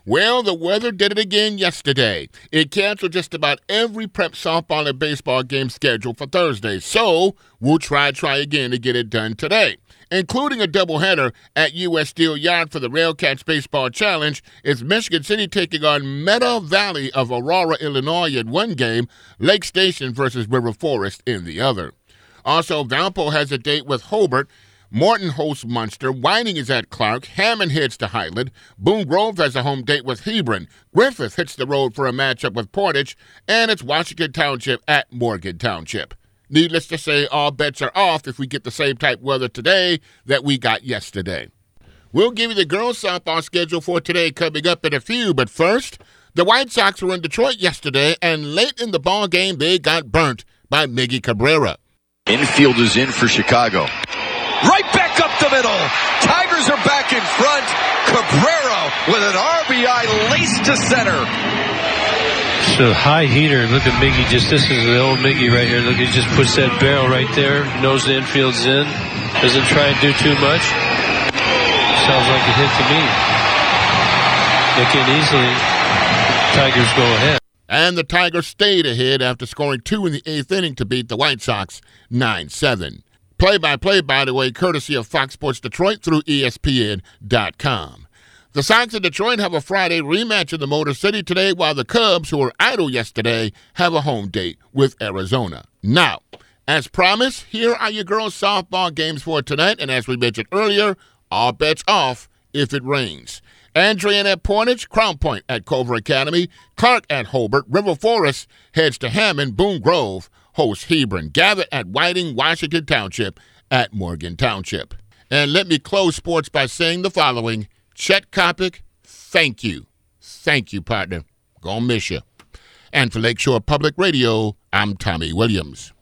Well, the weather did it again yesterday. It canceled just about every prep softball and baseball game scheduled for Thursday. So we'll try again to get it done today, including a doubleheader at U.S. Steel Yard for the Railcats Baseball Challenge. Is Michigan City taking on Meadow Valley of Aurora, Illinois in one game, Lake Station versus River Forest in the other. Also, Valpo has a date with Hobart. Morton hosts Munster. Whiting is at Clark. Hammond heads to Highland. Boone Grove has a home date with Hebron. Griffith hits the road for a matchup with Portage. And it's Washington Township at Morgan Township. Needless to say, all bets are off if we get the same type weather today that we got yesterday. We'll give you the girls' softball schedule for today coming up in a few. But first, the White Sox were in Detroit yesterday, and late in the ball game, they got burnt by Miggy Cabrera. Infield is in for Chicago. Right back up the middle. Tigers are back in front. Cabrera with an RBI laced to center. So high heater. Look at Miggy. This is the old Miggy right here. Look, he just puts that barrel right there. Knows the infield's in. Doesn't try and do too much. Sounds like a hit to me. They can easily. Tigers go ahead. And the Tigers stayed ahead after scoring 2 in the 8th inning to beat the White Sox 9-7. Play-by-play, by the way, courtesy of Fox Sports Detroit through ESPN.com. The Sox of Detroit have a Friday rematch in the Motor City today, while the Cubs, who were idle yesterday, have a home date with Arizona. Now, as promised, here are your girls' softball games for tonight, and as we mentioned earlier, all bets off if it rains. Andrean at Portage, Crown Point at Culver Academy, Clark at Hobart, River Forest heads to Hammond, Boone Grove hosts Hebron, Gavitt at Whiting, Washington Township at Morgan Township. And let me close sports by saying the following. Chet Kopic, thank you. Thank you, partner. Gonna miss you. And for Lakeshore Public Radio, I'm Tommy Williams.